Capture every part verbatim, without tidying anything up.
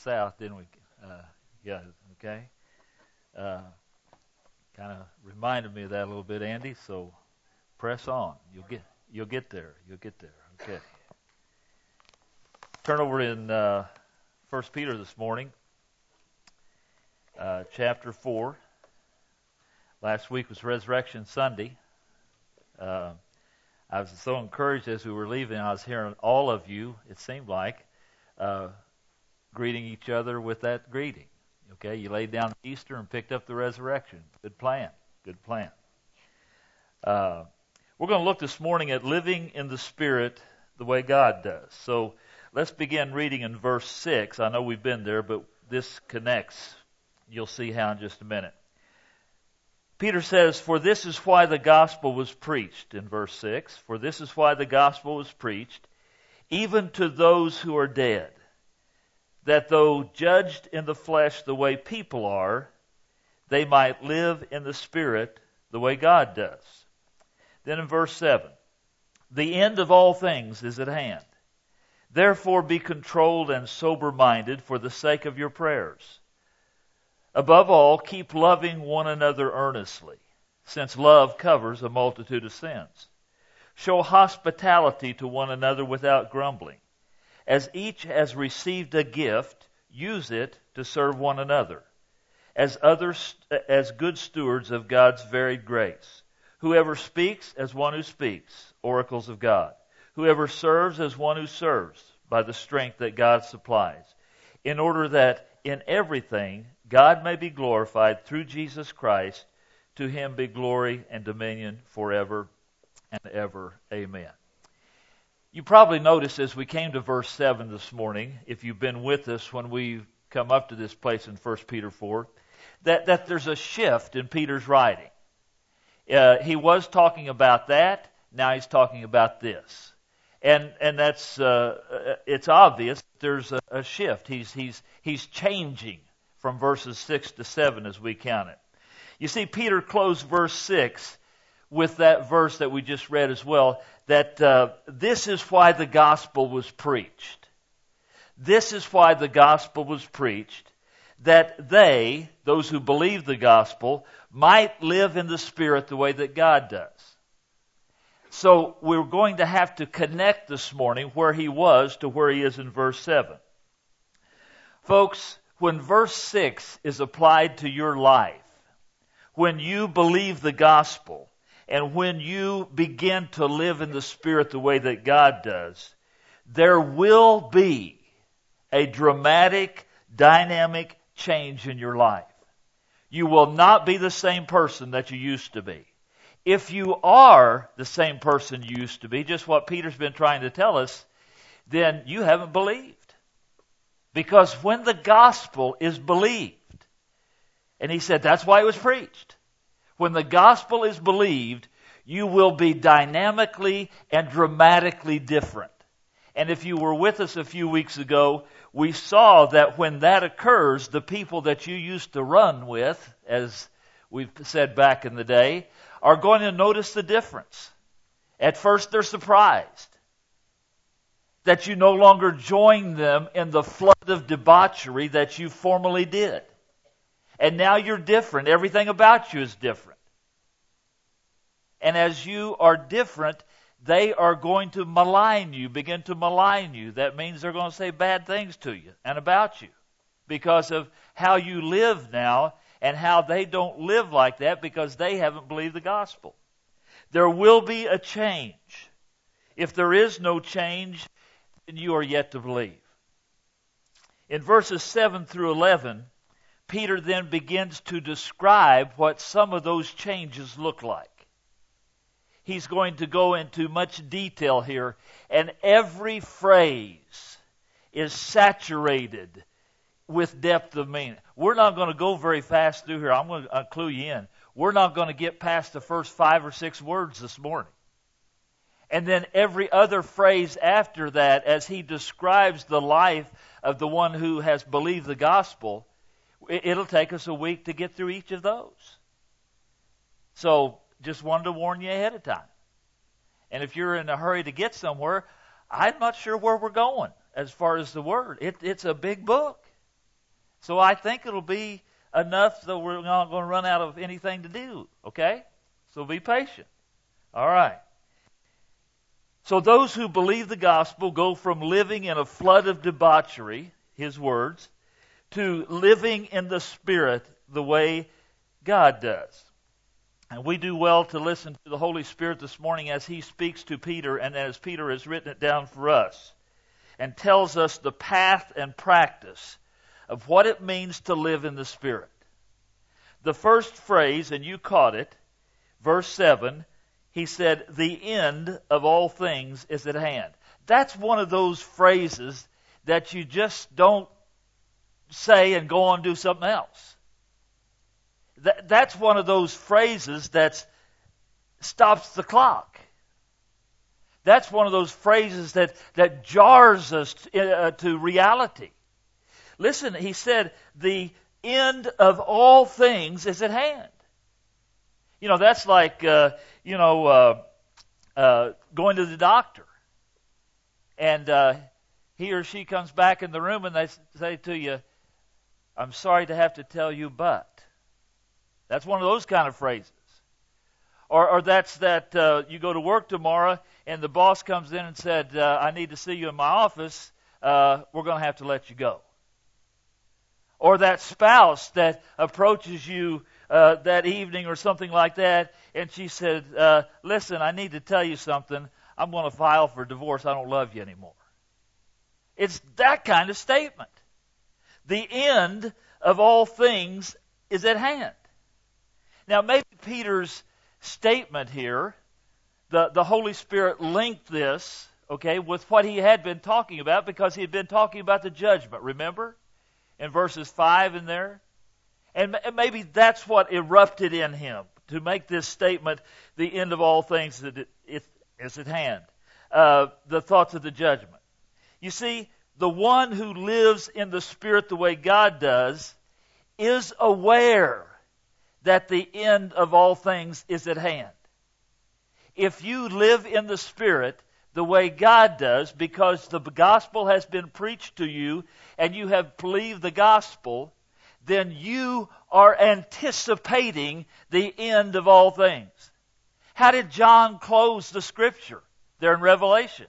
south, didn't we? Uh, yeah, okay. Uh, kind of reminded me of that a little bit, Andy. So press on. You'll get you'll get there. You'll get there. Okay. Turn over in uh, First Peter this morning, uh, chapter four. Last week was Resurrection Sunday. Uh, I was so encouraged as we were leaving. I was hearing all of you, it seemed like, uh, greeting each other with that greeting. Okay, you laid down Easter and picked up the resurrection. Good plan. Good plan. Uh, we're going to look this morning at living in the Spirit the way God does. So let's begin reading in verse six. I know we've been there, but this connects. You'll see how in just a minute. Peter says, "For this is why the gospel was preached," in verse six. "For this is why the gospel was preached, even to those who are dead, that though judged in the flesh the way people are, they might live in the Spirit the way God does." Then in verse seven, "The end of all things is at hand. Therefore be controlled and sober-minded for the sake of your prayers. Above all, keep loving one another earnestly, since love covers a multitude of sins. Show hospitality to one another without grumbling. As each has received a gift, use it to serve one another, as others, as good stewards of God's varied grace. Whoever speaks, as one who speaks, oracles of God. Whoever serves, as one who serves, by the strength that God supplies, in order that in everything God may be glorified through Jesus Christ. To him be glory and dominion forever and ever. Amen." You probably noticed as we came to verse seven this morning, if you've been with us when we come up to this place in First Peter four, that, that there's a shift in Peter's writing. Uh, he was talking about that, now he's talking about this. And and that's uh, it's obvious there's a, a shift. He's he's he's changing from verses six to seven as we count it. You see, Peter closed verse six with that verse that we just read as well, that uh, this is why the gospel was preached. This is why the gospel was preached, that they, those who believe the gospel, might live in the Spirit the way that God does. So we're going to have to connect this morning where he was to where he is in verse seven. Folks, when verse six is applied to your life, when you believe the gospel, and when you begin to live in the Spirit the way that God does, there will be a dramatic, dynamic change in your life. You will not be the same person that you used to be. If you are the same person you used to be, just what Peter's been trying to tell us, then you haven't believed. Because when the gospel is believed, and he said that's why it was preached. When the gospel is believed, you will be dynamically and dramatically different. And if you were with us a few weeks ago, we saw that when that occurs, the people that you used to run with, as we've said back in the day, are going to notice the difference. At first they're surprised that you no longer join them in the flood of debauchery that you formerly did. And now you're different. Everything about you is different. And as you are different, they are going to malign you, begin to malign you. That means they're going to say bad things to you and about you because of how you live now, and how they don't live like that because they haven't believed the gospel. There will be a change. If there is no change, then you are yet to believe. In verses seven through eleven, Peter then begins to describe what some of those changes look like. He's going to go into much detail here, and every phrase is saturated with depth of meaning. We're not going to go very fast through here. I'm going to uh, clue you in. We're not going to get past the first five or six words this morning. And then every other phrase after that, as he describes the life of the one who has believed the gospel, it'll take us a week to get through each of those. So just wanted to warn you ahead of time. And if you're in a hurry to get somewhere, I'm not sure where we're going as far as the word. It, it's a big book. So I think it'll be enough so we're not going to run out of anything to do, okay? So be patient. All right. So those who believe the gospel go from living in a flood of debauchery, his words, to living in the Spirit the way God does. And we do well to listen to the Holy Spirit this morning as he speaks to Peter and as Peter has written it down for us and tells us the path and practice of what it means to live in the Spirit. The first phrase, and you caught it, verse seven, he said, the end of all things is at hand. That's one of those phrases that you just don't say and go on and do something else. That, that's one of those phrases that stops the clock. That's one of those phrases that, that jars us to, uh, to reality. Listen, he said, the end of all things is at hand. You know, that's like, uh, you know, uh, uh, going to the doctor. And uh, he or she comes back in the room and they say to you, I'm sorry to have to tell you, but. That's one of those kind of phrases. Or, or that's that uh, you go to work tomorrow and the boss comes in and said, uh, I need to see you in my office. Uh, we're going to have to let you go. Or that spouse that approaches you uh, that evening or something like that, and she said, uh, listen, I need to tell you something. I'm going to file for divorce. I don't love you anymore. It's that kind of statement. The end of all things is at hand. Now, maybe Peter's statement here, the, the Holy Spirit linked this, okay, with what he had been talking about because he had been talking about the judgment, remember? In verses five in there. And maybe that's what erupted in him to make this statement, the end of all things is at hand. Uh, the thoughts of the judgment. You see, the one who lives in the Spirit the way God does is aware that the end of all things is at hand. If you live in the Spirit the way God does, because the gospel has been preached to you and you have believed the gospel, then you are anticipating the end of all things. How did John close the scripture there in Revelation?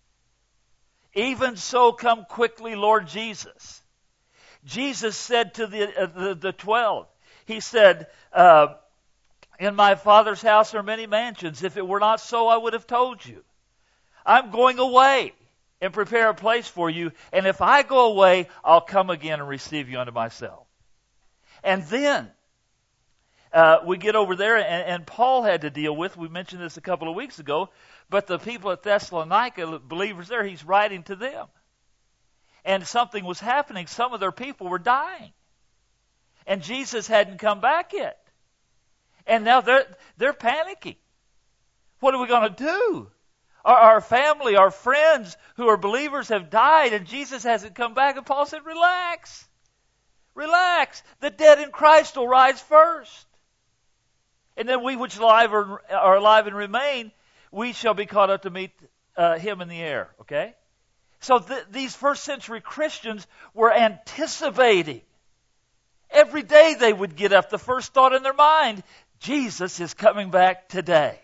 Even so come quickly, Lord Jesus. Jesus said to the, uh, the, the twelve, he said, uh, in my Father's house are many mansions. If it were not so, I would have told you. I'm going away and prepare a place for you. And if I go away, I'll come again and receive you unto myself. And then uh, we get over there, and, and Paul had to deal with, we mentioned this a couple of weeks ago, but the people at Thessalonica, believers there, he's writing to them. And something was happening. Some of their people were dying. And Jesus hadn't come back yet. And now they're, they're panicking. What are we going to do? Our, our family, our friends who are believers have died and Jesus hasn't come back. And Paul said, relax. Relax. The dead in Christ will rise first. And then we which alive are, are alive and remain, we shall be caught up to meet uh, him in the air. Okay? So th- these first century Christians were anticipating. Every day they would get up, the first thought in their mind, Jesus is coming back today.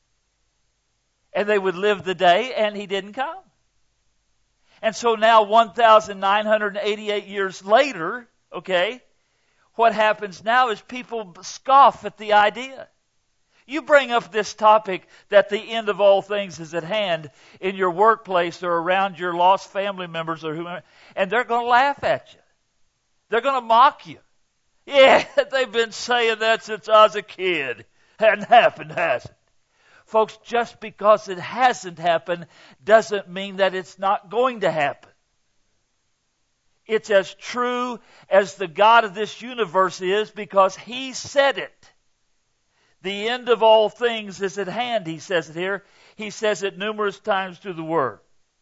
And they would live the day, and he didn't come. And so now, one thousand nine hundred eighty-eight years later, okay, what happens now is people scoff at the idea. You bring up this topic that the end of all things is at hand in your workplace or around your lost family members or whomever, and they're going to laugh at you. They're going to mock you. Yeah, they've been saying that since I was a kid. Hadn't happened, has it? Folks, just because it hasn't happened doesn't mean that it's not going to happen. It's as true as the God of this universe is because he said it. The end of all things is at hand, he says it here. He says it numerous times through the Word.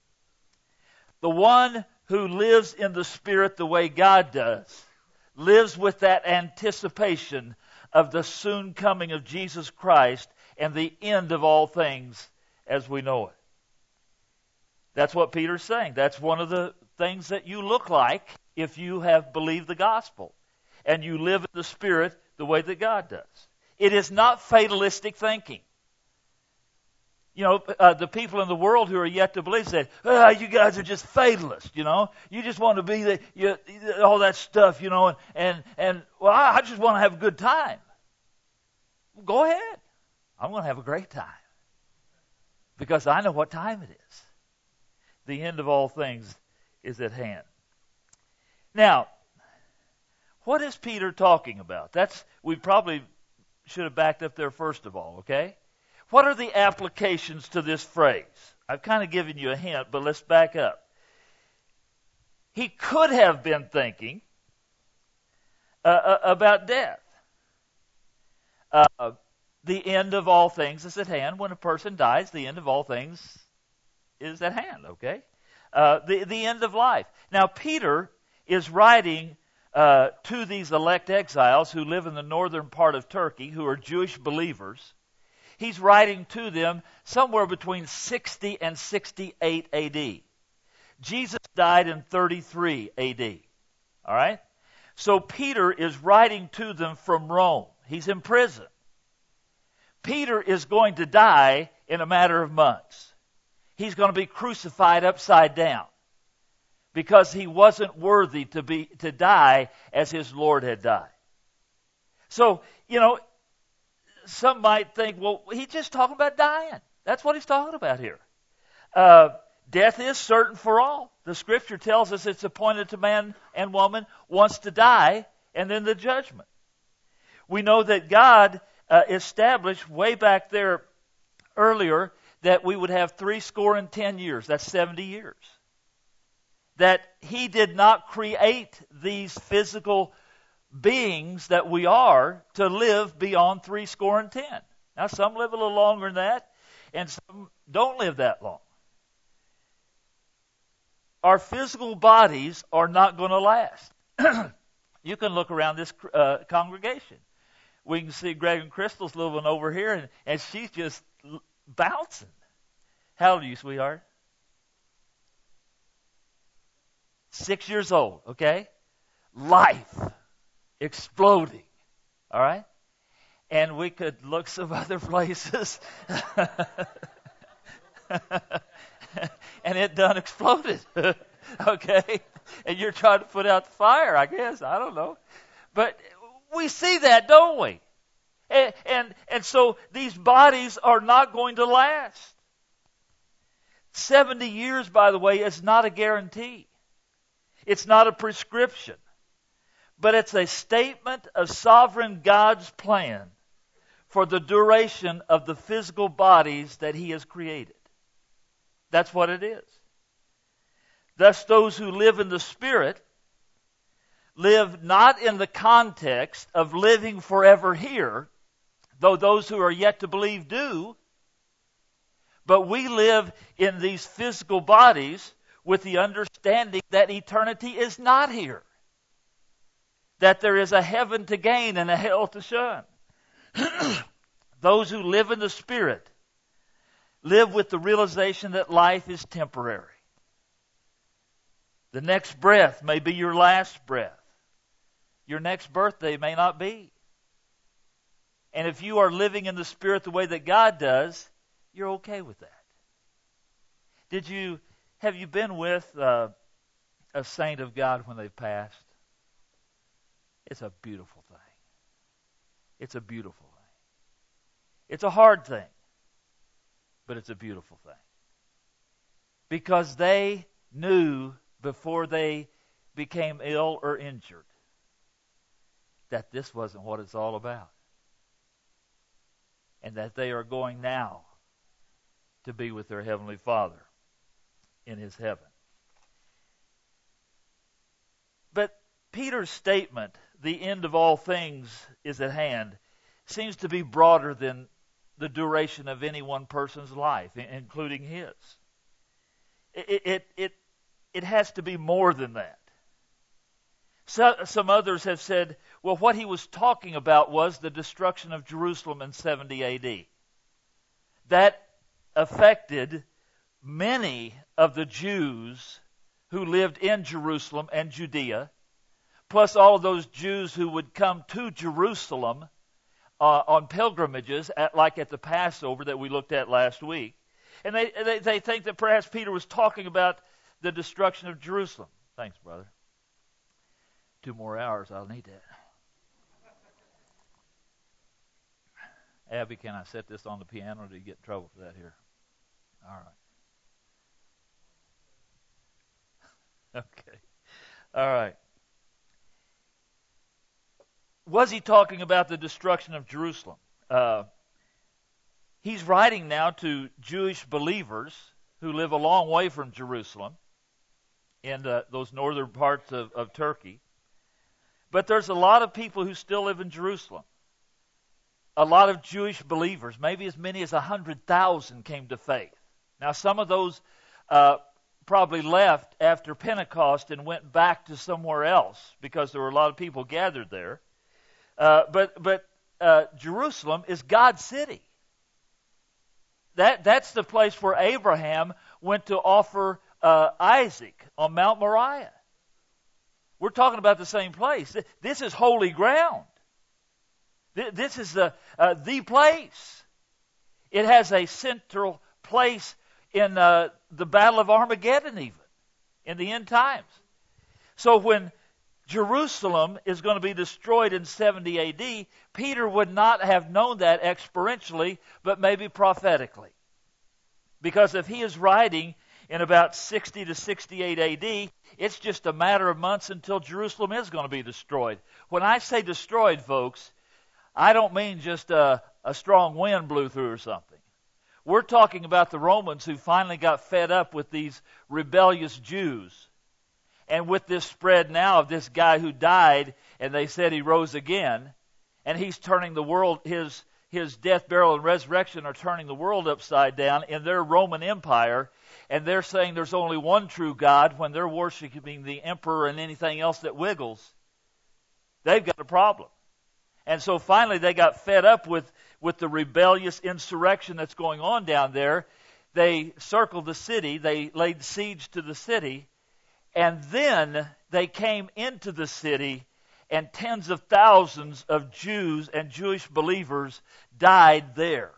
The one who lives in the Spirit the way God does lives with that anticipation of the soon coming of Jesus Christ and the end of all things as we know it. That's what Peter's saying. That's one of the things that you look like if you have believed the gospel and you live in the Spirit the way that God does. It is not fatalistic thinking. You know, uh, the people in the world who are yet to believe say, oh, you guys are just fatalists, you know. You just want to be the, you, all that stuff, you know, and, and, and well, I, I just want to have a good time. Well, go ahead. I'm going to have a great time. Because I know what time it is. The end of all things is at hand. Now, what is Peter talking about? That's, we probably should have backed up there first of all, okay? What are the applications to this phrase? I've kind of given you a hint, but let's back up. He could have been thinking uh, about death. Uh, the end of all things is at hand. When a person dies, the end of all things is at hand, okay? Uh, the, the end of life. Now, Peter is writing uh, to these elect exiles who live in the northern part of Turkey, who are Jewish believers. He's writing to them somewhere between sixty and sixty-eight A D. Jesus died in thirty-three A D. All right? So Peter is writing to them from Rome. He's in prison. Peter is going to die in a matter of months. He's going to be crucified upside down because he wasn't worthy to be to die as his Lord had died. So, you know, some might think, well, he's just talking about dying. That's what he's talking about here. Uh, death is certain for all. The Scripture tells us it's appointed to man and woman once to die, and then the judgment. We know that God uh, established way back there earlier that we would have three score and ten years. That's seventy years. That He did not create these physical beings that we are to live beyond three score and ten. Now, some live a little longer than that, and some don't live that long. Our physical bodies are not going to last. You can look around this uh, congregation. We can see Greg and Crystal's living over here, and, and she's just l- bouncing. How old are you, sweetheart? Six years old, okay? Life exploding, all right? And we could look some other places. And it done exploded, okay? And you're trying to put out the fire, I guess. I don't know. But we see that, don't we? And, and, and so these bodies are not going to last. seventy years, by the way, is not a guarantee. It's not a prescription. But it's a statement of sovereign God's plan for the duration of the physical bodies that He has created. That's what it is. Thus, those who live in the Spirit live not in the context of living forever here, though those who are yet to believe do, but we live in these physical bodies with the understanding that eternity is not here. That there is a heaven to gain and a hell to shun. Those who live in the Spirit live with the realization that life is temporary. The next breath may be your last breath. Your next birthday may not be. And if you are living in the Spirit the way that God does, you're okay with that. Did you, have you been with uh, a saint of God when they've passed? It's a beautiful thing. It's a beautiful thing. It's a hard thing, but it's a beautiful thing. Because they knew before they became ill or injured that this wasn't what it's all about. And that they are going now to be with their Heavenly Father in His heaven. But Peter's statement, the end of all things is at hand, seems to be broader than the duration of any one person's life, including his. It, it, it, it has to be more than that. So, some others have said, well, what he was talking about was the destruction of Jerusalem in seventy A D. That affected many of the Jews who lived in Jerusalem and Judea, plus all of those Jews who would come to Jerusalem uh, on pilgrimages, at, like at the Passover that we looked at last week. And they, they, they think that perhaps Peter was talking about the destruction of Jerusalem. Thanks, brother. Two more hours, I'll need that. Abby, can I set this on the piano, or do you get in trouble for that here? All right. Okay. All right. Was he talking about the destruction of Jerusalem? Uh, he's writing now to Jewish believers who live a long way from Jerusalem in the, those northern parts of, of Turkey. But there's a lot of people who still live in Jerusalem. A lot of Jewish believers, maybe as many as one hundred thousand came to faith. Now, some of those uh, probably left after Pentecost and went back to somewhere else because there were a lot of people gathered there. Uh, but but uh, Jerusalem is God's city. That that's the place where Abraham went to offer uh, Isaac on Mount Moriah. We're talking about the same place. This is holy ground. This is the uh, the place. It has a central place in uh, the Battle of Armageddon, even in the end times. So when Jerusalem is going to be destroyed in seventy A D, Peter would not have known that experientially, but maybe prophetically. Because if he is writing in about sixty to sixty-eight A D, it's just a matter of months until Jerusalem is going to be destroyed. When I say destroyed, folks, I don't mean just a, a strong wind blew through or something. We're talking about the Romans who finally got fed up with these rebellious Jews. And with this spread now of this guy who died, and they said he rose again, and he's turning the world, his, his death, burial, and resurrection are turning the world upside down in their Roman Empire, and they're saying there's only one true God when they're worshiping the emperor and anything else that wiggles. They've got a problem. And so finally they got fed up with, with the rebellious insurrection that's going on down there. They circled the city. They laid siege to the city. And then they came into the city, and tens of thousands of Jews and Jewish believers died there.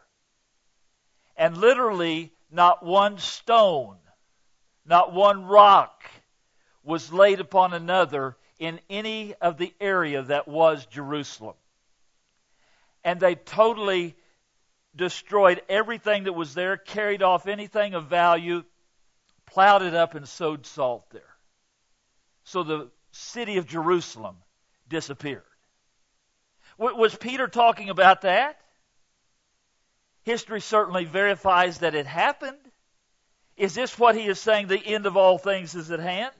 And literally not one stone, not one rock was laid upon another in any of the area that was Jerusalem. And they totally destroyed everything that was there, carried off anything of value, plowed it up, and sowed salt there. So the city of Jerusalem disappeared. Was Peter talking about that? History certainly verifies that it happened. Is this what he is saying, the end of all things is at hand?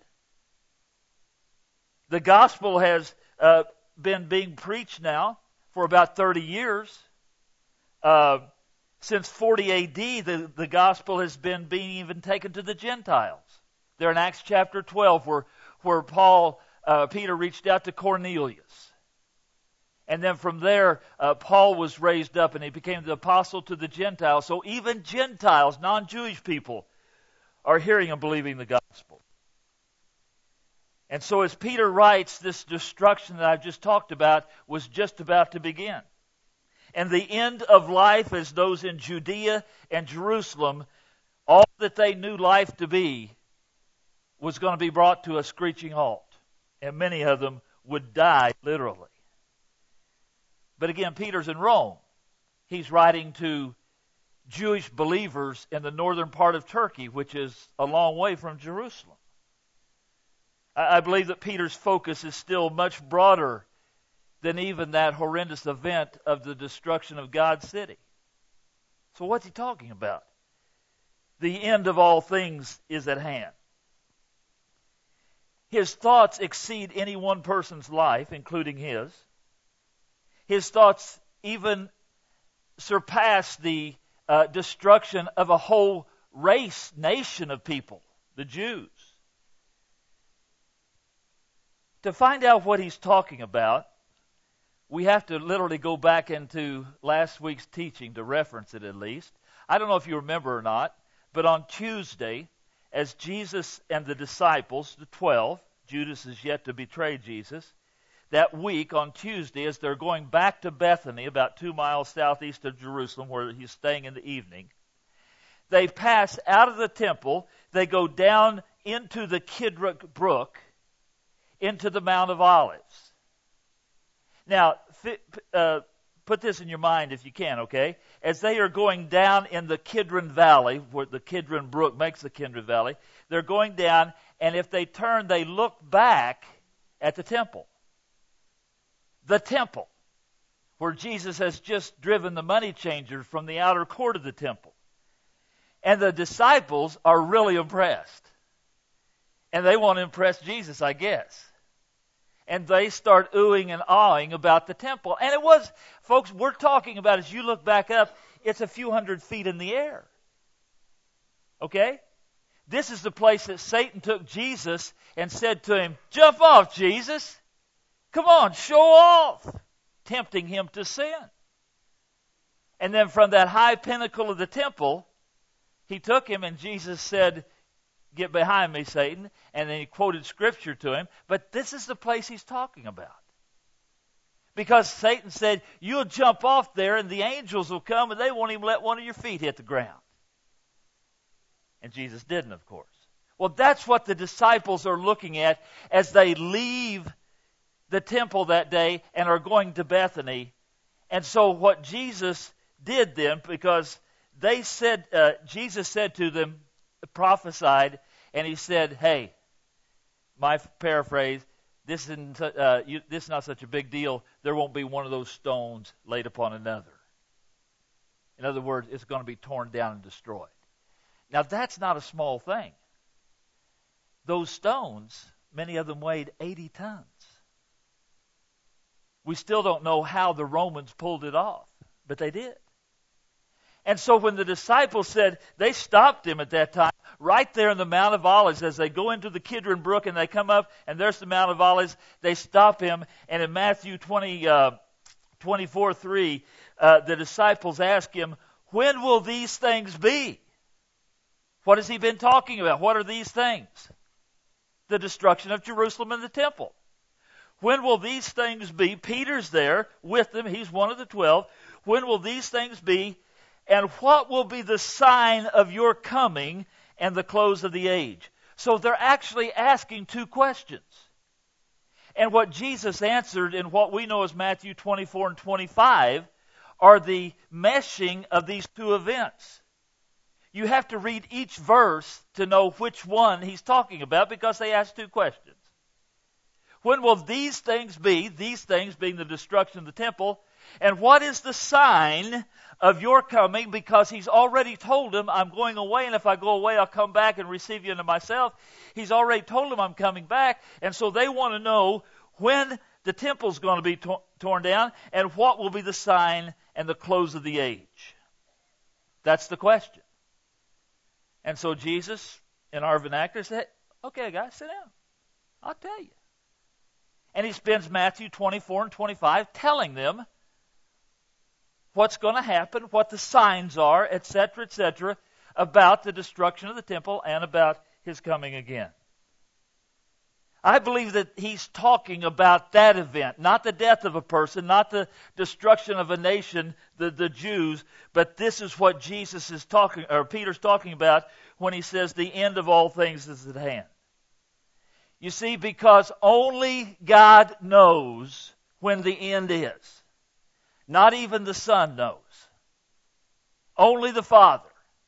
The gospel has uh, been being preached now for about thirty years. Uh, since forty A D, the, the gospel has been being even taken to the Gentiles. There in Acts chapter twelve, where, where Paul, uh, Peter reached out to Cornelius. And then from there, uh, Paul was raised up and he became the apostle to the Gentiles. So even Gentiles, non-Jewish people, are hearing and believing the gospel. And so as Peter writes, this destruction that I've just talked about was just about to begin. And the end of life, as those in Judea and Jerusalem, all that they knew life to be, was going to be brought to a screeching halt. And many of them would die literally. But again, Peter's in Rome. He's writing to Jewish believers in the northern part of Turkey, which is a long way from Jerusalem. I believe that Peter's focus is still much broader than even that horrendous event of the destruction of God's city. So what's he talking about? The end of all things is at hand. His thoughts exceed any one person's life, including his. His thoughts even surpass the uh, destruction of a whole race, nation of people, the Jews. To find out what he's talking about, we have to literally go back into last week's teaching to reference it at least. I don't know if you remember or not, but on Tuesday, as Jesus and the disciples, the twelve, Judas is yet to betray Jesus, that week on Tuesday, as they're going back to Bethany, about two miles southeast of Jerusalem, where he's staying in the evening, they pass out of the temple, they go down into the Kidron Brook, into the Mount of Olives. Now, uh, put this in your mind if you can, okay? As they are going down in the Kidron Valley, where the Kidron Brook makes the Kidron Valley, they're going down, and if they turn, they look back at the temple. The temple, where Jesus has just driven the money changers from the outer court of the temple. And the disciples are really impressed. And they want to impress Jesus, I guess. And they start oohing and awing about the temple. And it was, folks, we're talking about, as you look back up, it's a few hundred feet in the air. Okay? This is the place that Satan took Jesus and said to him, "Jump off, Jesus. Come on, show off," tempting him to sin. And then from that high pinnacle of the temple, he took him, and Jesus said, "Get behind me, Satan." And then he quoted Scripture to him. But this is the place he's talking about. Because Satan said, "You'll jump off there, and the angels will come, and they won't even let one of your feet hit the ground." And Jesus didn't, of course. Well, that's what the disciples are looking at as they leave the temple that day and are going to Bethany. And so what Jesus did then, because they said, uh, Jesus said to them, prophesied, and he said, "Hey," my paraphrase, this isn't, uh, you, this is not such a big deal. There won't be one of those stones laid upon another. In other words, it's going to be torn down and destroyed. Now, that's not a small thing. Those stones, many of them weighed eighty tons. We still don't know how the Romans pulled it off, but they did. And so when the disciples said, they stopped him at that time, right there in the Mount of Olives, as they go into the Kidron Brook and they come up, and there's the Mount of Olives, they stop him. And in Matthew twenty, uh, twenty-four three, uh, the disciples ask him, "When will these things be?" What has he been talking about? What are these things? The destruction of Jerusalem and the temple. When will these things be? Peter's there with them. He's one of the twelve. When will these things be? And what will be the sign of your coming and the close of the age? So they're actually asking two questions. And what Jesus answered in what we know as Matthew twenty-four and twenty-five are the meshing of these two events. You have to read each verse to know which one he's talking about, because they ask two questions. When will these things be? These things being the destruction of the temple. And what is the sign of your coming? Because he's already told them, "I'm going away, and if I go away, I'll come back and receive you into myself." He's already told them, "I'm coming back." And so they want to know when the temple's going to be to- torn down and what will be the sign and the close of the age. That's the question. And so Jesus, in our vernacular, said, "Okay, guys, sit down. I'll tell you." And he spends Matthew twenty-four and twenty-five telling them what's going to happen, what the signs are, et cetera, et cetera, about the destruction of the temple and about his coming again. I believe that he's talking about that event, not the death of a person, not the destruction of a nation, the, the Jews, but this is what Jesus is talking, or Peter's talking about when he says the end of all things is at hand. You see, because only God knows when the end is. Not even the Son knows. Only the Father.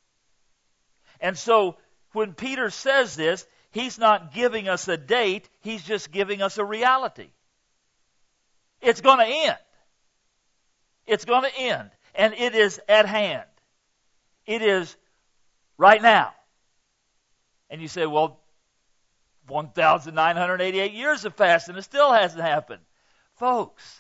And so, when Peter says this, he's not giving us a date, he's just giving us a reality. It's going to end. It's going to end. And it is at hand. It is right now. And you say, well, one thousand nine hundred eighty-eight years have passed and it still hasn't happened. Folks,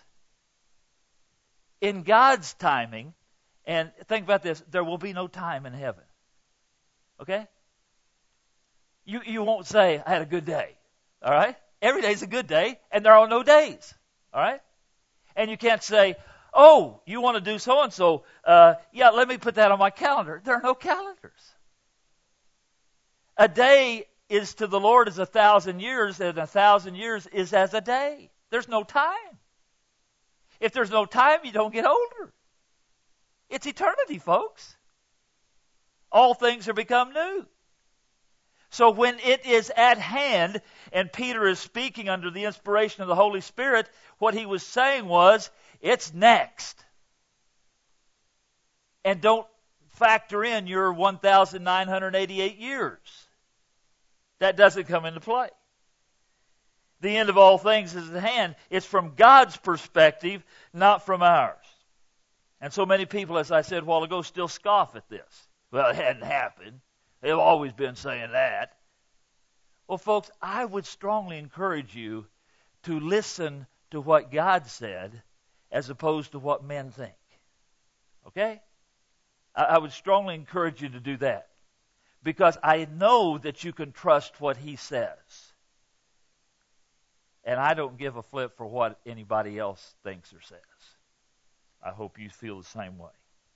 in God's timing, and think about this, there will be no time in heaven. Okay? You you won't say, "I had a good day." All right? Every day's a good day, and there are no days. All right? And you can't say, "Oh, you want to do so-and-so. Uh, yeah, let me put that on my calendar." There are no calendars. A day is to the Lord as a thousand years, and a thousand years is as a day. There's no time. If there's no time, you don't get older. It's eternity, folks. All things are become new. So when it is at hand, and Peter is speaking under the inspiration of the Holy Spirit, what he was saying was, it's next. And don't factor in your one thousand nine hundred eighty-eight years. That doesn't come into play. The end of all things is at hand. It's from God's perspective, not from ours. And so many people, as I said a while ago, still scoff at this. Well, it hadn't happened. They've always been saying that. Well, folks, I would strongly encourage you to listen to what God said as opposed to what men think. Okay? I, I would strongly encourage you to do that. Because I know that you can trust what He says. And I don't give a flip for what anybody else thinks or says. I hope you feel the same way.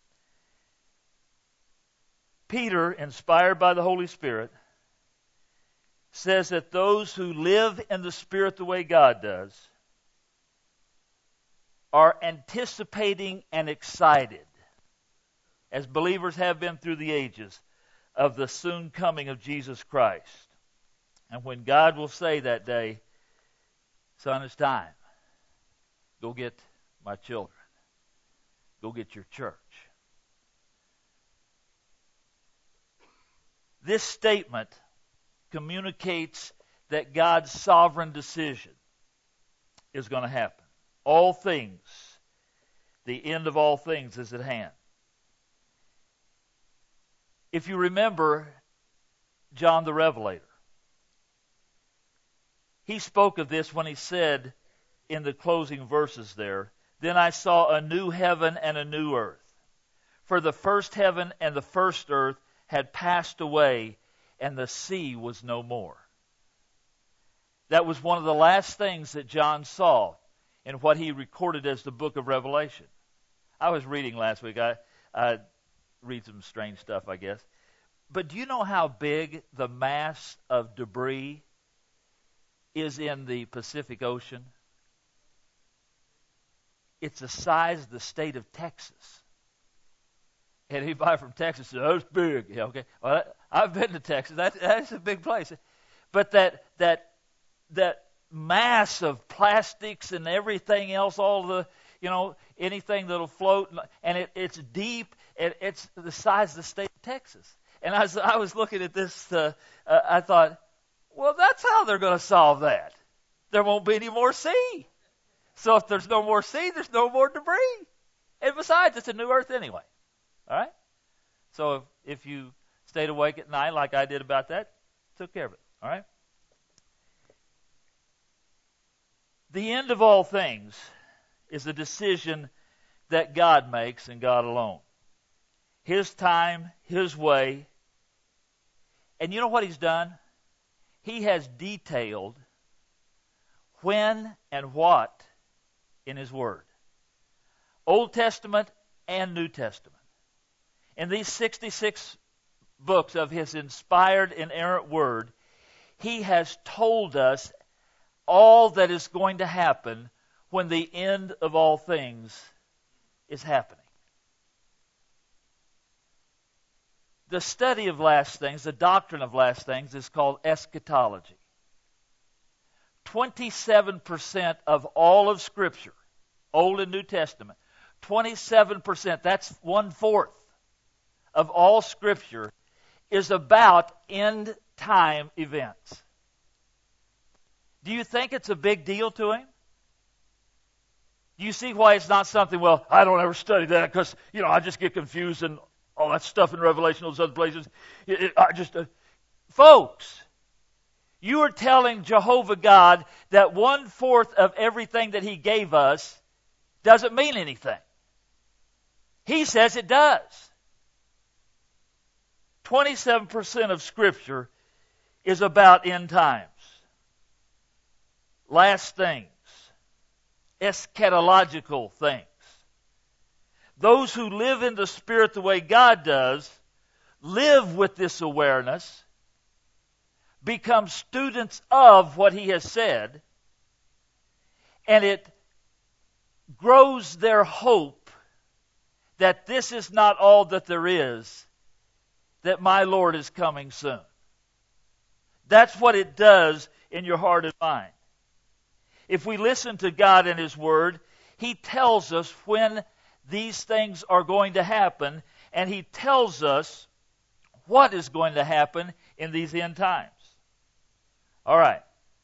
Peter, inspired by the Holy Spirit, says that those who live in the Spirit the way God does are anticipating and excited, as believers have been through the ages, of the soon coming of Jesus Christ. And when God will say that day, son, it's time. Go get my children. Go get your church. This statement communicates that God's sovereign decision is going to happen. All things, the end of all things is at hand. If you remember John the Revelator, he spoke of this when he said in the closing verses there, "Then I saw a new heaven and a new earth. For the first heaven and the first earth had passed away, and the sea was no more." That was one of the last things that John saw in what he recorded as the book of Revelation. I was reading last week. I, I read some strange stuff, I guess. But do you know how big the mass of debris is in the Pacific Ocean? It's the size of the state of Texas. And anybody from Texas says, "Oh, it's big." Yeah, okay. Well, I've been to Texas. That, that's a big place. But that that that mass of plastics and everything else, all the, you know, anything that'll float, and it, it's deep, and it's the size of the state of Texas. And I was, I was looking at this, uh, uh, I thought, well, that's how they're going to solve that. There won't be any more sea. So if there's no more sea, there's no more debris. And besides, it's a new earth anyway. All right? So if, if you stayed awake at night like I did about that, took care of it. All right? The end of all things is a decision that God makes and God alone. His time, His way. And you know what He's done? He has detailed when and what in His Word. Old Testament and New Testament. In these sixty-six books of His inspired, inerrant Word, He has told us all that is going to happen when the end of all things is happening. The study of last things, the doctrine of last things, is called eschatology. twenty-seven percent of all of Scripture, Old and New Testament, twenty-seven percent, that's one-fourth of all Scripture, is about end-time events. Do you think it's a big deal to Him? Do you see why it's not something, well, I don't ever study that because, you know, I just get confused and all that stuff in Revelation, those other places. It, it, I just, uh, folks, you are telling Jehovah God that one-fourth of everything that He gave us doesn't mean anything. He says it does. twenty-seven percent of Scripture is about end times. Last things. Eschatological things. Those who live in the Spirit the way God does live with this awareness become students of what he has said, and it grows their hope that this is not all that there is, that my Lord is coming soon. That's what it does in your heart and mind. If we listen to God and His Word, He tells us when these things are going to happen, and He tells us what is going to happen in these end times. All right.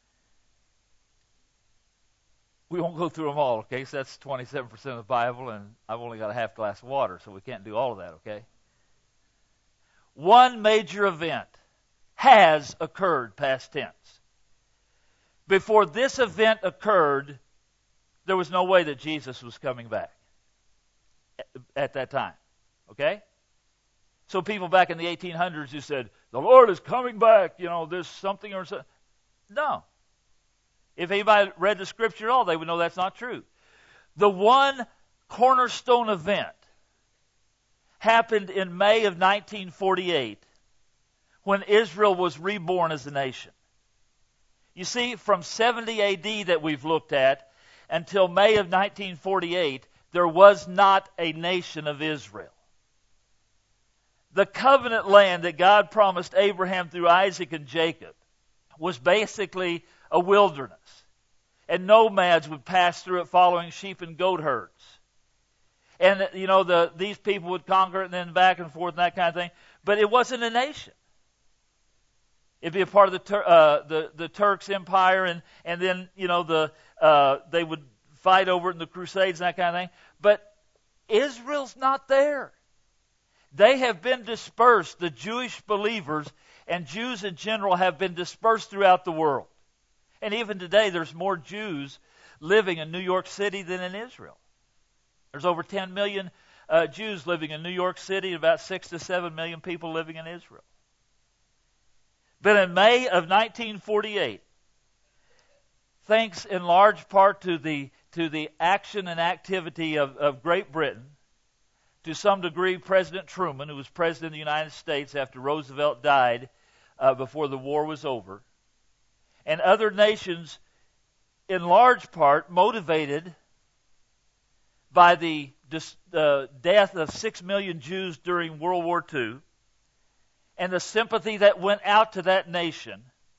We won't go through them all, okay? So that's twenty-seven percent of the Bible, and I've only got a half glass of water, so we can't do all of that, okay? One major event has occurred, past tense. Before this event occurred, there was no way that Jesus was coming back at that time, okay? So people back in the eighteen hundreds who said, the Lord is coming back, you know, there's something or something. No. If anybody read the Scripture at all, they would know that's not true. The one cornerstone event happened in May of nineteen forty-eight when Israel was reborn as a nation. You see, from seventy A D that we've looked at until May of nineteen forty-eight, there was not a nation of Israel. The covenant land that God promised Abraham through Isaac and Jacob was basically a wilderness. And nomads would pass through it following sheep and goat herds. And, you know, the these people would conquer it and then back and forth and that kind of thing. But it wasn't a nation. It'd be a part of the Tur- uh, the, the Turks' empire, and, and then, you know, the uh, they would fight over it in the Crusades and that kind of thing. But Israel's not there. They have been dispersed. The Jewish believers and Jews in general have been dispersed throughout the world. And even today, there's more Jews living in New York City than in Israel. There's over ten million uh, Jews living in New York City, and about six to seven million people living in Israel. But in May of nineteen forty-eight, thanks in large part to the to the action and activity of, of Great Britain, to some degree President Truman, who was President of the United States after Roosevelt died uh, before the war was over, and other nations in large part motivated by the uh, death of six million Jews during World War Two, and the sympathy that went out to that nation,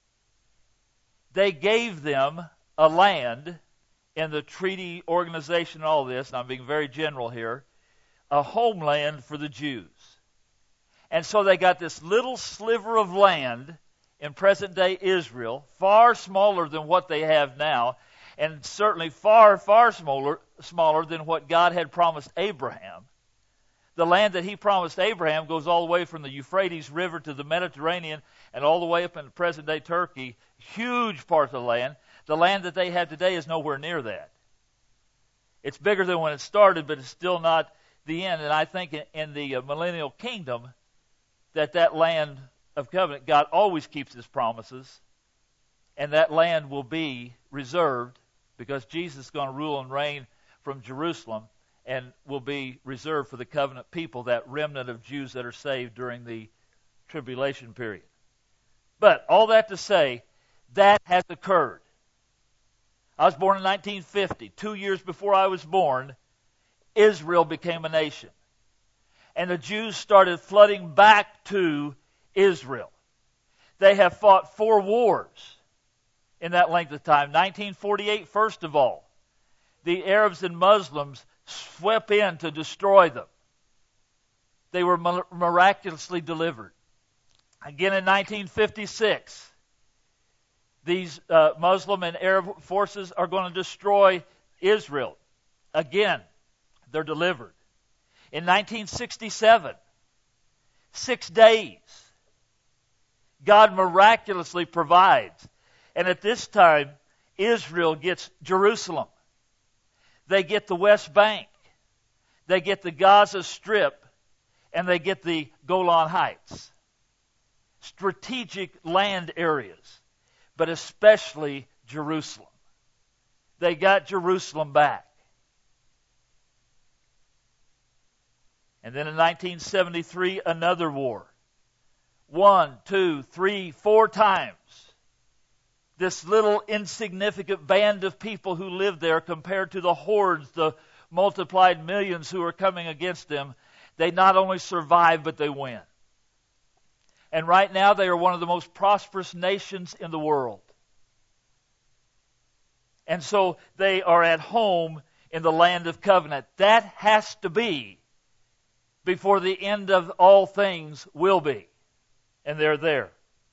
they gave them a land in the treaty organization and all this, and I'm being very general here, a homeland for the Jews. And so they got this little sliver of land in present-day Israel, far smaller than what they have now, and certainly far, far smaller, smaller than what God had promised Abraham. The land that He promised Abraham goes all the way from the Euphrates River to the Mediterranean and all the way up into present-day Turkey, huge parts of the land. The land that they have today is nowhere near that. It's bigger than when it started, but it's still not the end. And I think in, in the uh, millennial kingdom, that that land of covenant, God always keeps His promises, and that land will be reserved because Jesus is going to rule and reign from Jerusalem, and will be reserved for the covenant people, that remnant of Jews that are saved during the tribulation period. But all that to say, that has occurred. I was born in nineteen fifty. Two years before I was born, Israel became a nation. And the Jews started flooding back to Israel. They have fought four wars in that length of time. nineteen forty-eight, first of all, the Arabs and Muslims swept in to destroy them. They were miraculously delivered. Again in nineteen fifty-six, these uh, Muslim and Arab forces are going to destroy Israel. Again, they're delivered. In nineteen sixty-seven, six days, God miraculously provides. And at this time, Israel gets Jerusalem. They get the West Bank. They get the Gaza Strip. And they get the Golan Heights. Strategic land areas, but especially Jerusalem. They got Jerusalem back. And then in nineteen seventy-three, another war. one, two, three, four times this little insignificant band of people who live there compared to the hordes, the multiplied millions who are coming against them. They not only survive, but they win. And right now they are one of the most prosperous nations in the world. And so they are at home in the land of covenant. That has to be before the end of all things will be. And they're there.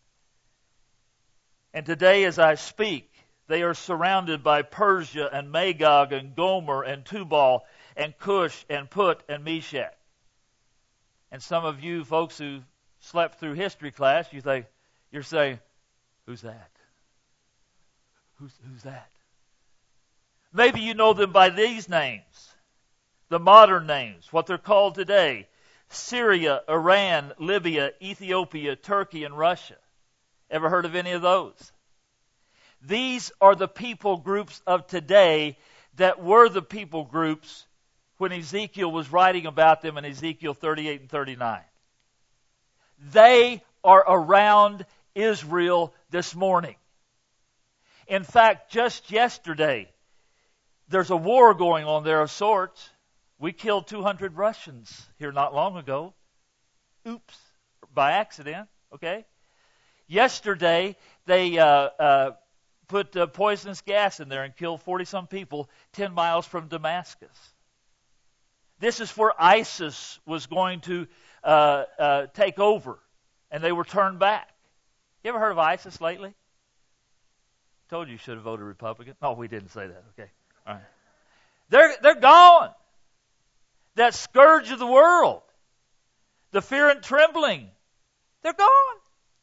And today as I speak, they are surrounded by Persia and Magog and Gomer and Tubal and Cush and Put and Meshach. And some of you folks who slept through history class, you think, you're saying, who's that? Who's, who's that? Maybe you know them by these names, the modern names, what they're called today: Syria, Iran, Libya, Ethiopia, Turkey, and Russia. Ever heard of any of those? These are the people groups of today that were the people groups when Ezekiel was writing about them in Ezekiel thirty-eight and thirty-nine. They are around Israel this morning. In fact, just yesterday, there's a war going on there of sorts. We killed two hundred Russians here not long ago. Oops, by accident, okay? Yesterday, they uh, uh, put uh, poisonous gas in there and killed forty-some people ten miles from Damascus. This is where ISIS was going to uh, uh, take over, and they were turned back. You ever heard of ISIS lately? Told you you should have voted Republican. No, we didn't say that. Okay, all right. They're they're gone. That scourge of the world, the fear and trembling, they're gone.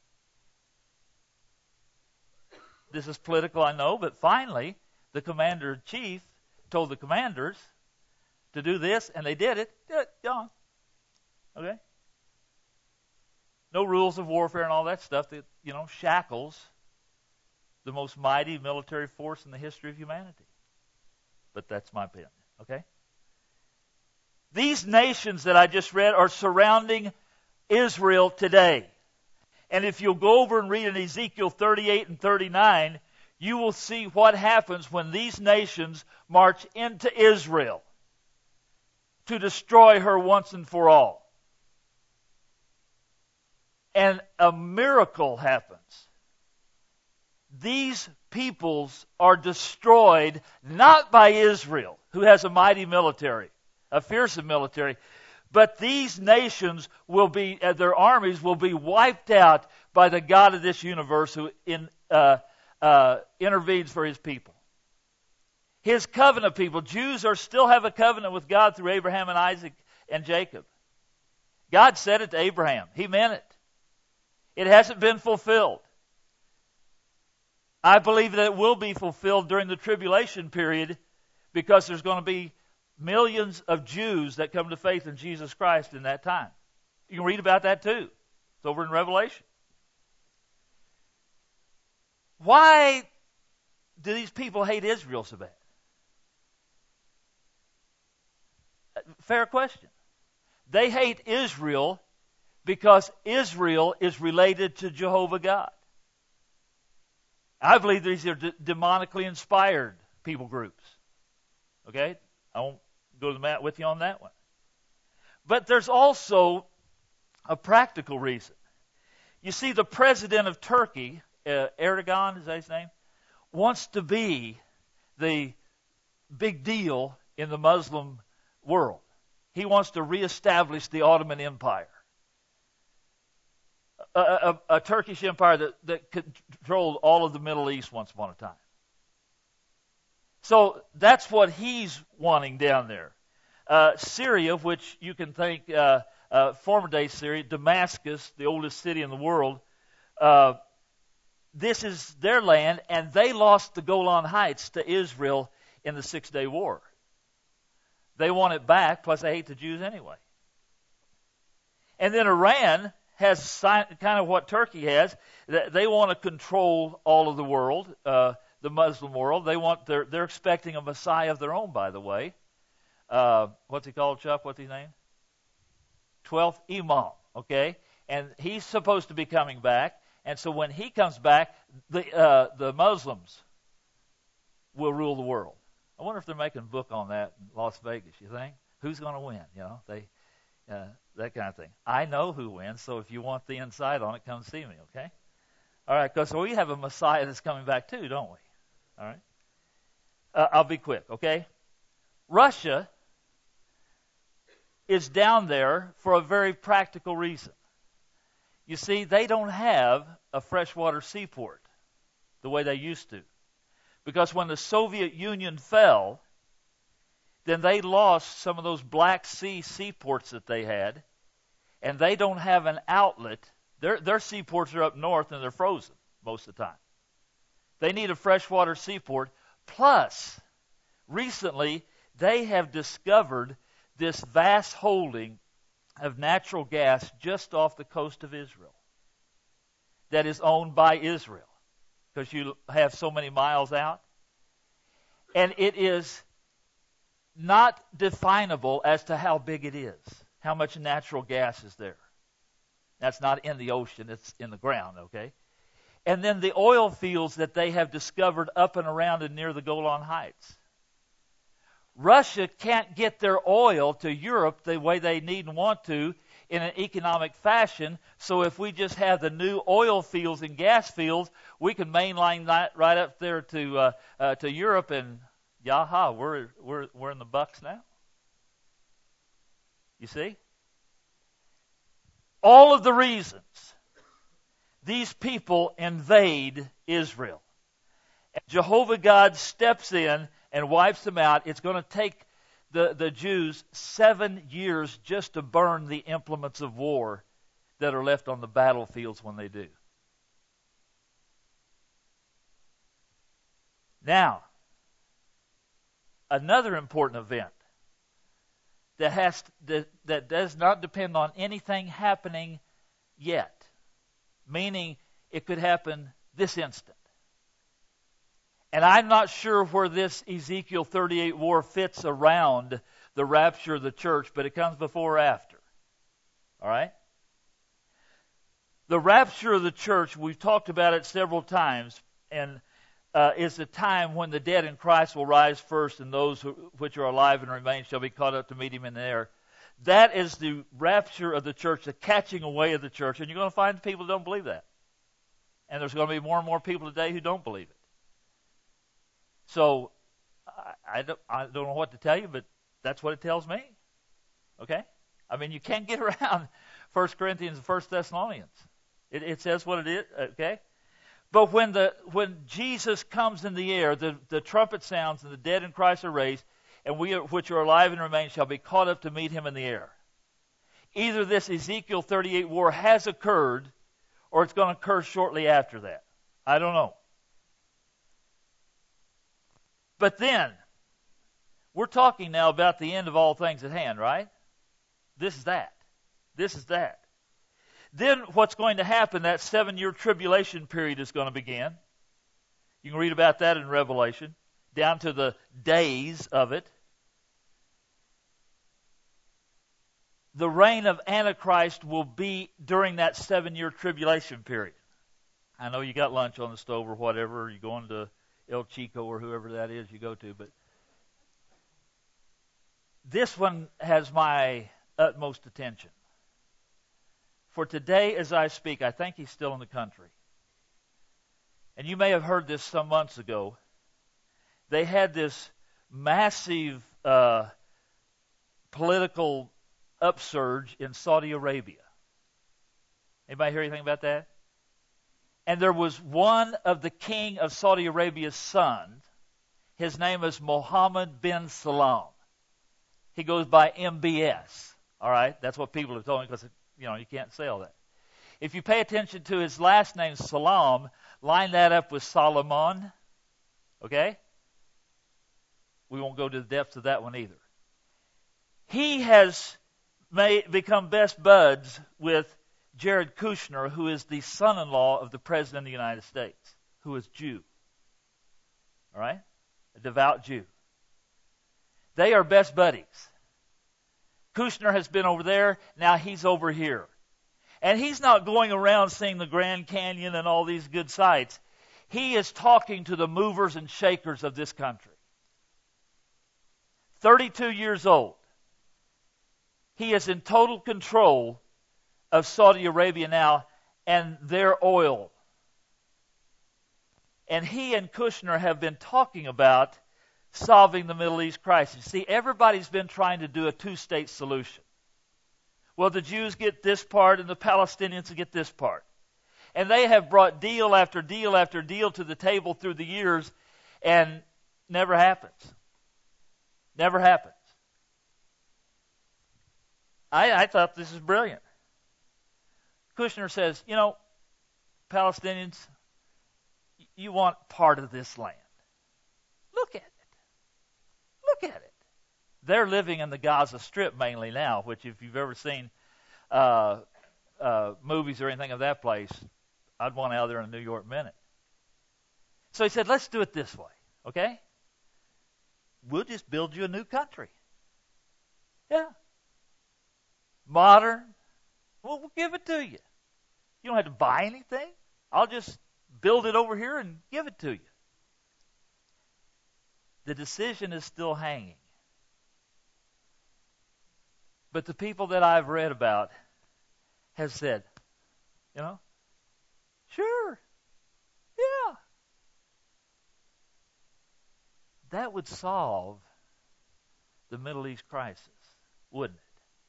This is political, I know, but finally, the commander-in-chief told the commanders to do this, and they did it. Did it, gone. Okay? No rules of warfare and all that stuff that, you know, shackles the most mighty military force in the history of humanity. But that's my opinion, okay? These nations that I just read are surrounding Israel today. And if you'll go over and read in Ezekiel thirty-eight and thirty-nine, you will see what happens when these nations march into Israel to destroy her once and for all. And a miracle happens. These peoples are destroyed not by Israel, who has a mighty military, a fearsome military, but these nations will be, uh, their armies will be wiped out by the God of this universe who in, uh, uh, intervenes for His people. His covenant people, Jews are still have a covenant with God through Abraham and Isaac and Jacob. God said it to Abraham. He meant it. It hasn't been fulfilled. I believe that it will be fulfilled during the tribulation period because there's going to be millions of Jews that come to faith in Jesus Christ in that time. You can read about that too. It's over in Revelation. Why do these people hate Israel so bad? Fair question. They hate Israel because Israel is related to Jehovah God. I believe these are de- demonically inspired people groups. Okay? I won't go to the mat with you on that one. But there's also a practical reason. You see, the president of Turkey, uh, Erdogan, is that his name, wants to be the big deal in the Muslim world. He wants to reestablish the Ottoman Empire. A, a, a Turkish empire that, that controlled all of the Middle East once upon a time. So that's what he's wanting down there. Uh, Syria, which you can think, uh, uh, former day Syria, Damascus, the oldest city in the world, uh, this is their land, and they lost the Golan Heights to Israel in the Six-Day War. They want it back, plus they hate the Jews anyway. And then Iran has kind of what Turkey has. They want to control all of the world, uh, the Muslim world. They want they're they're expecting a Messiah of their own, by the way. Uh, what's he called, Chuck? What's his name? Twelfth Imam. Okay, And he's supposed to be coming back. And so when he comes back, the uh, the Muslims will rule the world. I wonder if they're making a book on that in Las Vegas, you think? Who's going to win? You know, they uh, that kind of thing. I know who wins, so if you want the insight on it, come see me, okay? All right, because we have a Messiah that's coming back too, don't we? All right. Uh, I'll be quick, okay? Russia is down there for a very practical reason. You see, they don't have a freshwater seaport the way they used to. Because when the Soviet Union fell, then they lost some of those Black Sea seaports that they had, and they don't have an outlet. Their, their seaports are up north, and they're frozen most of the time. They need a freshwater seaport. Plus, recently, they have discovered this vast holding of natural gas just off the coast of Israel that is owned by Israel, because you have so many miles out. And it is not definable as to how big it is, how much natural gas is there. That's not in the ocean, it's in the ground, okay? And then the oil fields that they have discovered up and around and near the Golan Heights. Russia can't get their oil to Europe the way they need and want to in an economic fashion. So if we just have the new oil fields and gas fields, we can mainline that right up there to uh, uh, to Europe, and yaha, we're we're we're in the bucks now. You see? All of the reasons these people invade Israel. And Jehovah God steps in and wipes them out. It's going to take the, the Jews seven years just to burn the implements of war that are left on the battlefields when they do. Now, another important event that has that, that does not depend on anything happening yet, meaning it could happen this instant. And I'm not sure where this Ezekiel thirty-eight war fits around the rapture of the church, but it comes before or after. All right? The rapture of the church, we've talked about it several times, and uh, is the time when the dead in Christ will rise first, and those who, which are alive and remain shall be caught up to meet him in the air. That is the rapture of the church, the catching away of the church. And you're going to find people who don't believe that. And there's going to be more and more people today who don't believe it. So, I, I, don't, I don't know what to tell you, but that's what it tells me. Okay? I mean, you can't get around First Corinthians and First Thessalonians. It, it says what it is, okay? But when the when Jesus comes in the air, the, the trumpet sounds, and the dead in Christ are raised, and we which are alive and remain shall be caught up to meet him in the air. Either this Ezekiel thirty-eight war has occurred, or it's going to occur shortly after that. I don't know. But then, we're talking now about the end of all things at hand, right? This is that. This is that. Then what's going to happen, that seven-year tribulation period is going to begin. You can read about that in Revelation, down to the days of it. The reign of Antichrist will be during that seven-year tribulation period. I know you got lunch on the stove or whatever, or you're going to El Chico or whoever that is you go to, but this one has my utmost attention. For today, as I speak, I think he's still in the country. And you may have heard this some months ago. They had this massive uh, political upsurge in Saudi Arabia. Anybody hear anything about that? And there was one of the king of Saudi Arabia's sons. His name is Mohammed bin Salman. He goes by M B S. All right, that's what people have told me because you know you can't say all that. If you pay attention to his last name, Salam, line that up with Solomon. Okay? We won't go to the depths of that one either. He has made, become best buds with Jared Kushner, who is the son-in-law of the President of the United States, who is Jew. All right? A devout Jew. They are best buddies. Kushner has been over there, now he's over here. And he's not going around seeing the Grand Canyon and all these good sights. He is talking to the movers and shakers of this country. thirty-two years old. He is in total control of Saudi Arabia now and their oil. And he and Kushner have been talking about solving the Middle East crisis. See, everybody's been trying to do a two-state solution. Well, the Jews get this part and the Palestinians get this part. And they have brought deal after deal after deal to the table through the years, and never happens. Never happens. I, I thought this is brilliant. Kushner says, you know, Palestinians, you want part of this land. Look at it. Look at it. They're living in the Gaza Strip mainly now, which if you've ever seen uh, uh, movies or anything of that place, I'd want out of there in a New York minute. So he said, let's do it this way, okay? We'll just build you a new country. Yeah. Modern. Well, we'll give it to you. You don't have to buy anything. I'll just build it over here and give it to you. The decision is still hanging. But the people that I've read about have said, you know, sure, yeah. That would solve the Middle East crisis, wouldn't it?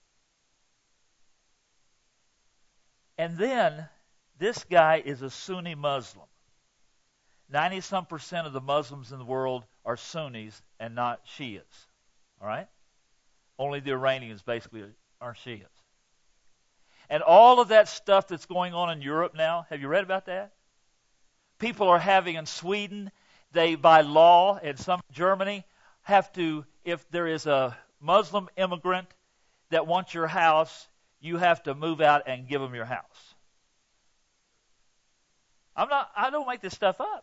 And then, this guy is a Sunni Muslim. ninety-some percent of the Muslims in the world are Sunnis and not Shias. All right? Only the Iranians basically are Shias. And all of that stuff that's going on in Europe now, have you read about that? People are having in Sweden, they by law, and some in Germany, have to, if there is a Muslim immigrant that wants your house, you have to move out and give them your house. I'm not, I don't make this stuff up.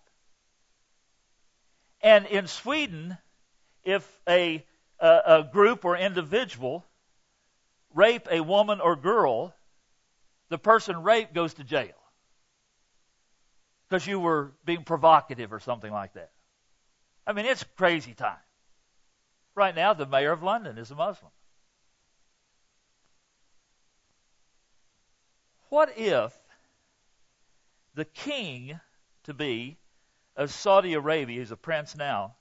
And in Sweden, if a, a, a group or individual rape a woman or girl, the person raped goes to jail because you were being provocative or something like that. I mean, it's crazy time. Right now, the mayor of London is a Muslim. What if the king to be of Saudi Arabia, he's a prince now,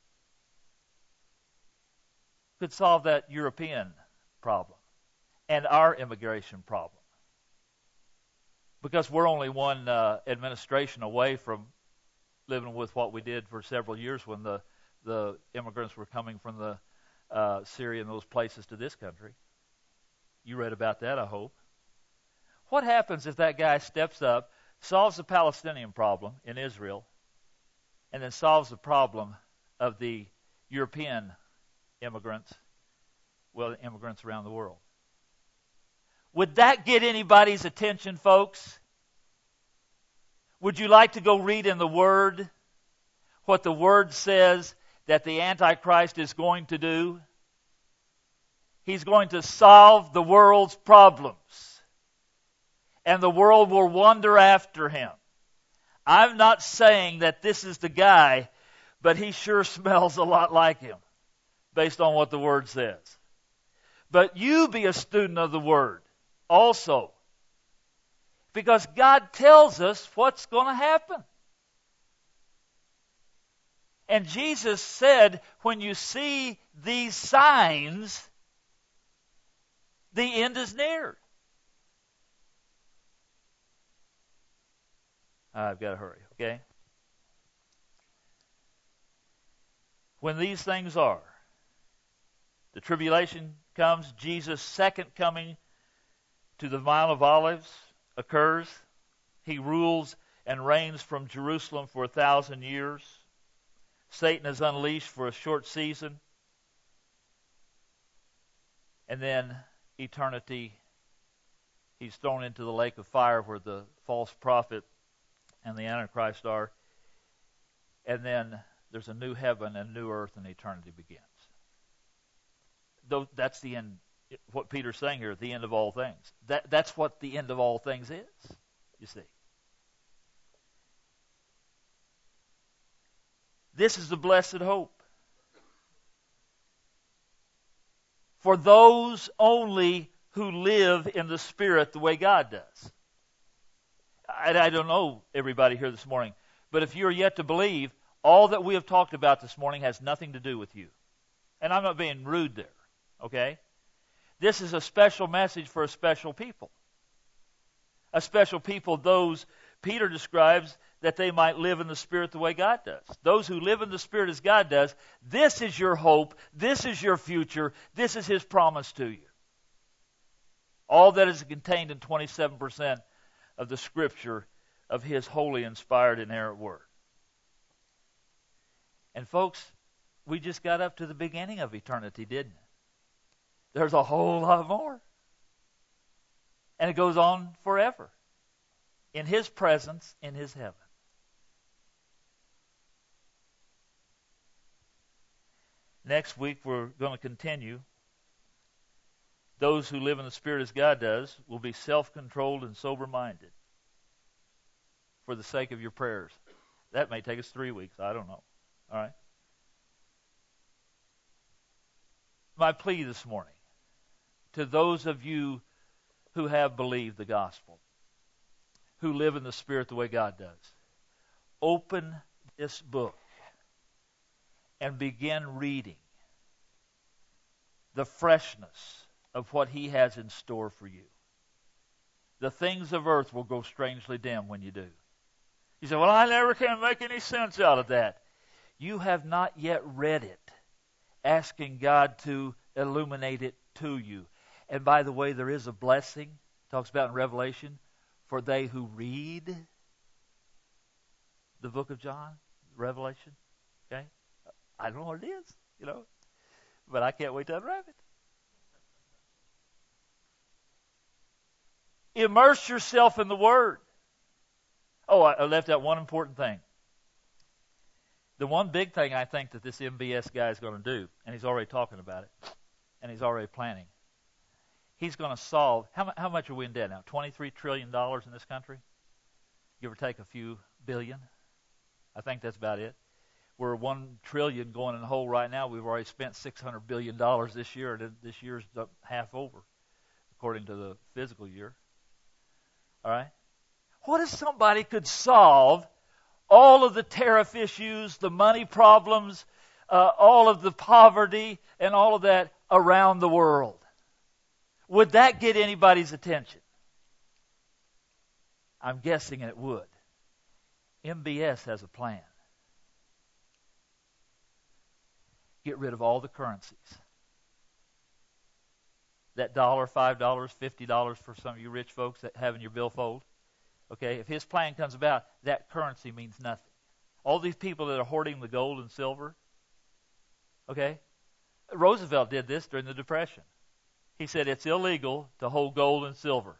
could solve that European problem and our immigration problem? Because we're only one uh, administration away from living with what we did for several years when the, the immigrants were coming from the uh, Syria and those places to this country. You read about that, I hope. What happens if that guy steps up, solves the Palestinian problem in Israel, and then solves the problem of the European immigrants, well, immigrants around the world? Would that get anybody's attention, folks? Would you like to go read in the Word what the Word says that the Antichrist is going to do? He's going to solve the world's problems, and the world will wander after him. I'm not saying that this is the guy, but he sure smells a lot like him, based on what the Word says. But you be a student of the Word also, because God tells us what's going to happen. And Jesus said, when you see these signs, the end is near. I've got to hurry, okay? When these things are, the tribulation comes, Jesus' second coming to the Mount of Olives occurs. He rules and reigns from Jerusalem for a thousand years. Satan is unleashed for a short season. And then eternity, he's thrown into the lake of fire where the false prophet and the Antichrist are. And then there's a new heaven and new earth, and eternity begins. Though that's the end, what Peter's saying here, the end of all things. That, that's what the end of all things is, you see. This is the blessed hope. For those only who live in the Spirit the way God does. I, I don't know everybody here this morning, but if you're yet to believe, all that we have talked about this morning has nothing to do with you. And I'm not being rude there, okay? This is a special message for a special people. A special people, those Peter describes that they might live in the Spirit the way God does. Those who live in the Spirit as God does, this is your hope, this is your future, this is His promise to you. All that is contained in twenty-seven percent of the Scripture of His holy, inspired, inerrant Word. And folks, we just got up to the beginning of eternity, didn't it? There's a whole lot more. And it goes on forever. In His presence, in His heaven. Next week we're going to continue. Those who live in the Spirit as God does will be self-controlled and sober-minded for the sake of your prayers. That may take us three weeks. I don't know. All right? My plea this morning to those of you who have believed the gospel, who live in the Spirit the way God does, open this book and begin reading the freshness of what He has in store for you. The things of earth will grow strangely dim when you do. You say, well, I never can make any sense out of that. You have not yet read it, asking God to illuminate it to you. And by the way, there is a blessing, talks about in Revelation, for they who read the book of John, Revelation. Okay? I don't know what it is, you know, but I can't wait to unwrap it. Immerse yourself in the Word. Oh, I left out one important thing. The one big thing I think that this M B S guy is going to do, and he's already talking about it, and he's already planning, he's going to solve, how, how much are we in debt now? twenty-three trillion dollars in this country? Give or take a few billion? I think that's about it. We're one trillion dollars going in the hole right now. We've already spent six hundred billion dollars this year, and this year's half over, according to the physical year. All right? What if somebody could solve all of the tariff issues, the money problems, uh, all of the poverty, and all of that around the world? Would that get anybody's attention? I'm guessing it would. M B S has a plan. Get rid of all the currencies. That dollar, five dollars, fifty dollars for some of you rich folks that have in your billfold. Okay, if his plan comes about, that currency means nothing. All these people that are hoarding the gold and silver, okay, Roosevelt did this during the Depression. He said it's illegal to hold gold and silver.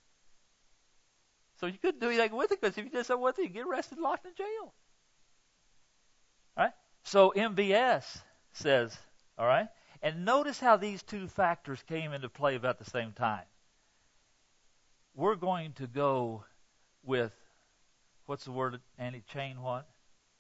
So you couldn't do anything with it, because if you did something with it, you'd get arrested and locked in jail. All right? So M B S says, all right? And notice how these two factors came into play about the same time. We're going to go with, what's the word, Andy? Chain what?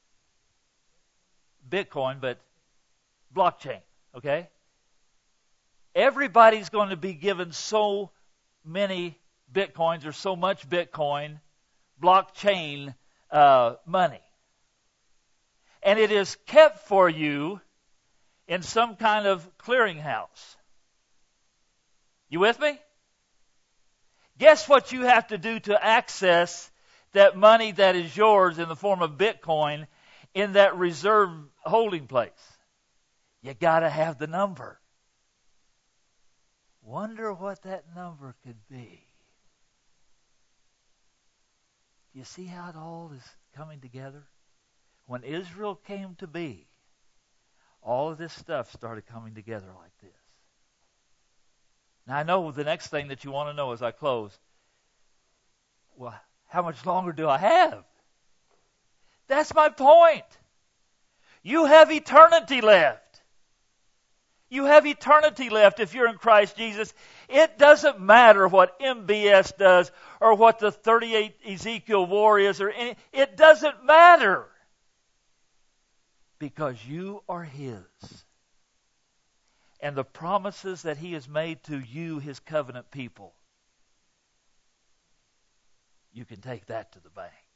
Bitcoin, but blockchain, okay? Everybody's going to be given so many Bitcoins or so much Bitcoin, blockchain uh, money. And it is kept for you in some kind of clearinghouse. You with me? Guess what you have to do to access that money that is yours in the form of Bitcoin in that reserve holding place? You got to have the number. Wonder what that number could be. Do you see how it all is coming together? When Israel came to be, all of this stuff started coming together like this. Now, I know the next thing that you want to know as I close, well, how much longer do I have? That's my point. You have eternity left. You have eternity left if you're in Christ Jesus. It doesn't matter what M B S does or what the thirty-eight Ezekiel war is or any. It doesn't matter. Because you are His. And the promises that He has made to you, His covenant people, you can take that to the bank.